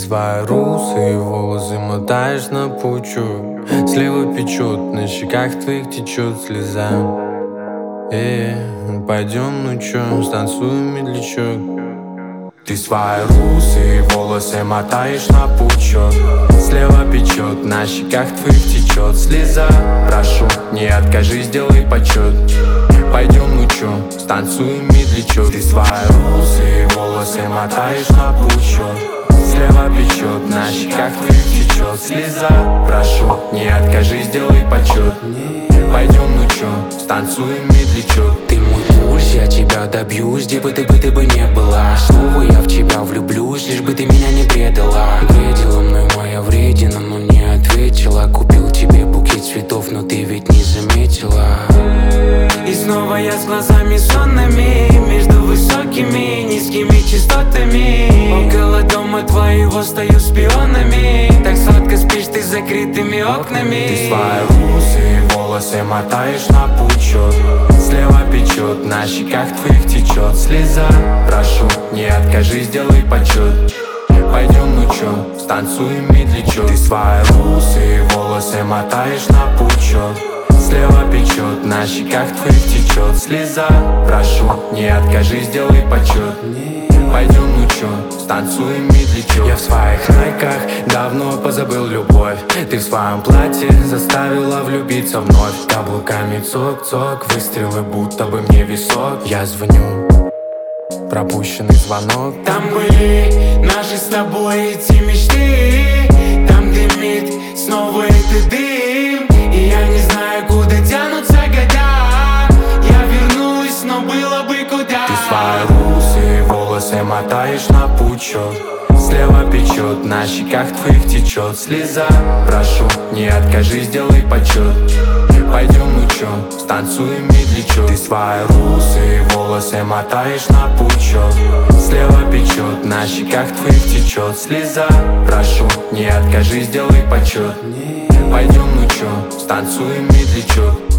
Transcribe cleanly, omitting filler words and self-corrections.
свои русые волосы мотаешь на пучок. Слева печет, на щеках твоих течет слеза. Пойдем, ну чё, станцуем медлячок. Ты свои русые волосы мотаешь на пучок. Слева печет, на щеках твоих течет слеза. Прошу, не откажи, сделай почет. Пойдем, ну чё, станцуем медлячок. Ты свои русые волосы мотаешь на пучок. Слева печет, на щеках твоих течет слеза. Прошу, не откажи, сделай почет. Пойдем, ну чё, станцуем медлячок. Ты мой пульс, я тебя добьюсь, где бы ты не была. Снова я в тебя влюблюсь, лишь бы ты меня не предала. Бредила мной моя вредина, но не ответила. Купил тебе букет цветов, но ты ведь не заметила. И снова я с глазами сонными, между высокими и низкими частотами. Около дома твоего стою шпионами. Так сладко спишь ты с закрытыми окнами. Ты свои русые волосы мотаешь на пучок. Слева печет, на щеках твоих течет слеза. Прошу, не откажи, сделай почет. Пойдем, ну чё, станцуем медлячок. Ты свои русые волосы мотаешь на пучок. Слева печет, на щеках твоих течет слеза. Прошу, не откажи, сделай почет. Пойдем, ну чё, станцуем медлячок. Я в своих найках давно позабыл любовь. Ты в своем платье заставила влюбиться вновь. Каблуками цок-цок, выстрелы будто бы мне висок. Я звоню, пропущенный звонок. Там были наши с тобой эти мечты. Там дымит снова этот дым. И я не знаю, куда тянутся года. Я вернусь, но было бы куда. Ты свои русые волосы мотаешь на пучок. Слева печет, на щеках твоих течет слеза. Прошу, не откажи, сделай почет. Пойдем, ну чё, станцуем медлячок. Ты свои русые волосы мотаешь на пучок. Слева печет, на щеках твоих течет слеза. Прошу, не откажи, сделай почет. Пойдем, ну чё, станцуем медлячок.